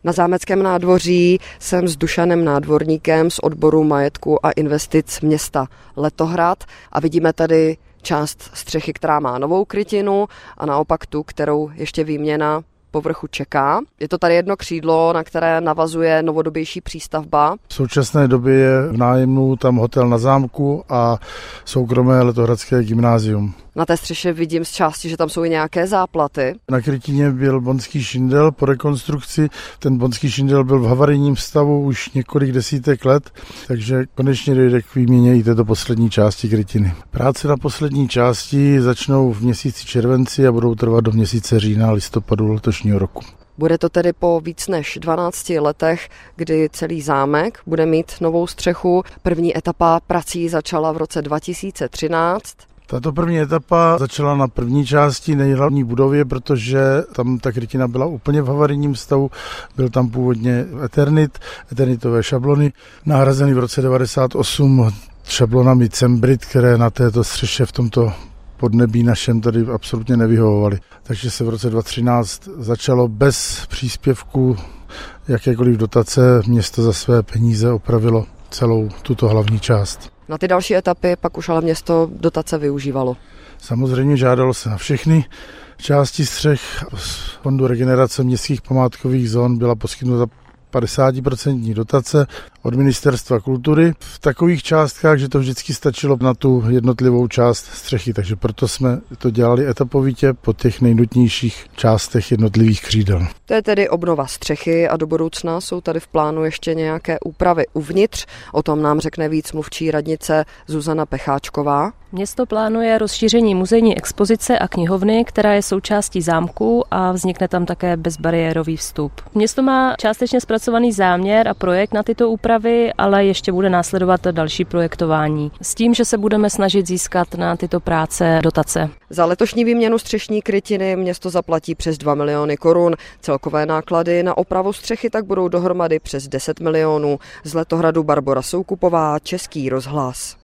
Na Zámeckém nádvoří jsem s Dušanem Nádvorníkem z odboru majetku a investic města Letohrad a vidíme tady část střechy, která má novou krytinu a naopak tu, kterou ještě výměna povrchu čeká. Je to tady jedno křídlo, na které navazuje novodobější přístavba. V současné době je v nájmu tam hotel Na zámku a soukromé letohradské gymnázium. Na té střeše vidím z části, že tam jsou i nějaké záplaty. Na krytině byl bonský šindel po rekonstrukci. Ten bonský šindel byl v havarijním stavu už několik desítek let, takže konečně dojde k výměně i této poslední části krytiny. Práce na poslední části začnou v měsíci červenci a budou trvat do měsíce října, listopadu letošního roku. Bude to tedy po víc než 12 letech, kdy celý zámek bude mít novou střechu. První etapa prací začala v roce 2013. Tato první etapa začala na první části nejhlavní budově, protože tam ta krytina byla úplně v havarijním stavu. Byl tam původně eternitové šablony, nahrazeny v roce 1998 šablonami Cembrit, které na této střeše v tomto podnebí našem tady absolutně nevyhovovaly. Takže se v roce 2013 začalo bez příspěvku jakékoliv dotace. Město za své peníze opravilo celou tuto hlavní část. Na ty další etapy pak už ale město dotace využívalo. Samozřejmě žádalo se na všechny části střech. Z Fondu regenerace městských památkových zón byla poskytnuta 50% dotace od Ministerstva kultury v takových částkách, že to vždycky stačilo na tu jednotlivou část střechy, takže proto jsme to dělali etapovitě po těch nejnutnějších částech jednotlivých křídel. To je tedy obnova střechy a do budoucna jsou tady v plánu ještě nějaké úpravy uvnitř. O tom nám řekne víc mluvčí radnice Zuzana Pecháčková. Město plánuje rozšíření muzejní expozice a knihovny, která je součástí zámku a vznikne tam také bezbariérový vstup. Město má částečně zpracovaný záměr a projekt na tyto úpravy, ale ještě bude následovat další projektování. S tím, že se budeme snažit získat na tyto práce dotace. Za letošní výměnu střešní krytiny město zaplatí přes 2 miliony korun. Celkové náklady na opravu střechy tak budou dohromady přes 10 milionů. Z Letohradu Barbora Soukupová, Český rozhlas.